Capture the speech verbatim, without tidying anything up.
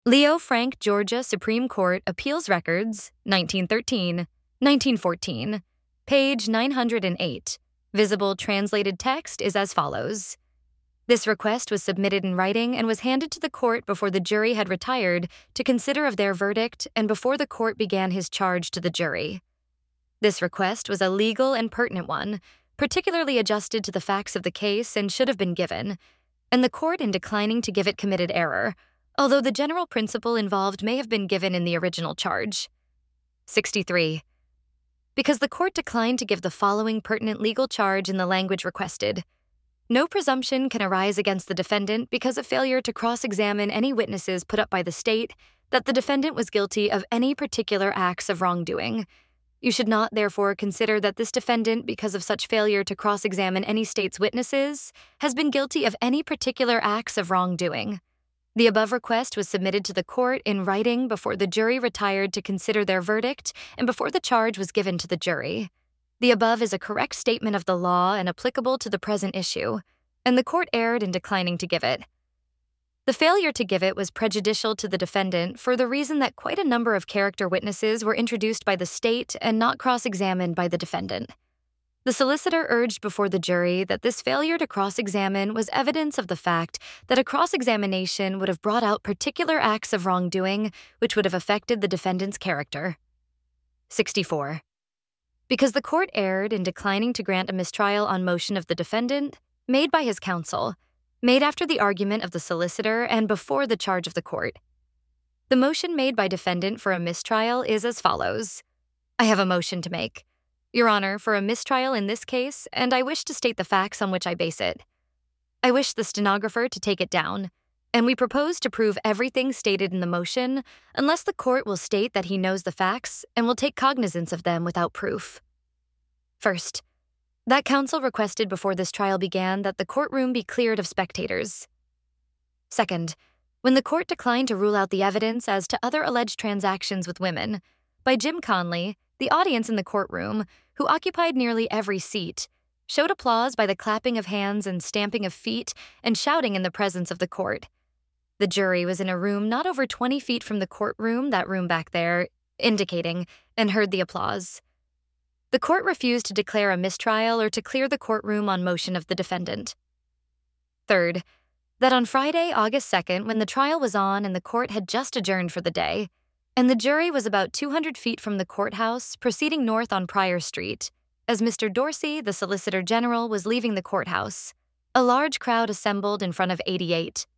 Leo Frank Georgia Supreme Court Appeals Records, nineteen thirteen, nineteen fourteen, page nine hundred eight. Visible translated text is as follows. This request was submitted in writing and was handed to the court before the jury had retired to consider of their verdict and before the court began his charge to the jury. This request was a legal and pertinent one, particularly adjusted to the facts of the case and should have been given, and the court in declining to give it committed error, although the general principle involved may have been given in the original charge. sixty-three. Because the court declined to give the following pertinent legal charge in the language requested, no presumption can arise against the defendant because of failure to cross-examine any witnesses put up by the state that the defendant was guilty of any particular acts of wrongdoing. You should not, therefore, consider that this defendant, because of such failure to cross-examine any state's witnesses, has been guilty of any particular acts of wrongdoing. The above request was submitted to the court in writing before the jury retired to consider their verdict and before the charge was given to the jury. The above is a correct statement of the law and applicable to the present issue, and the court erred in declining to give it. The failure to give it was prejudicial to the defendant for the reason that quite a number of character witnesses were introduced by the state and not cross-examined by the defendant. The solicitor urged before the jury that this failure to cross-examine was evidence of the fact that a cross-examination would have brought out particular acts of wrongdoing which would have affected the defendant's character. sixty-four. Because the court erred in declining to grant a mistrial on motion of the defendant, made by his counsel, made after the argument of the solicitor and before the charge of the court. The motion made by defendant for a mistrial is as follows. I have a motion to make. Your Honor, for a mistrial in this case, and I wish to state the facts on which I base it. I wish the stenographer to take it down, and we propose to prove everything stated in the motion unless the court will state that he knows the facts and will take cognizance of them without proof. First, that counsel requested before this trial began that the courtroom be cleared of spectators. Second, when the court declined to rule out the evidence as to other alleged transactions with women, by Jim Conley, the audience in the courtroom, who occupied nearly every seat, showed applause by the clapping of hands and stamping of feet and shouting in the presence of the court. The jury was in a room not over twenty feet from the courtroom, that room back there, indicating, and heard the applause. The court refused to declare a mistrial or to clear the courtroom on motion of the defendant. Third, that on Friday, August second, when the trial was on and the court had just adjourned for the day, and the jury was about two hundred feet from the courthouse, proceeding north on Pryor Street, as Mister Dorsey, the Solicitor General, was leaving the courthouse, a large crowd assembled in front of eighty-eight.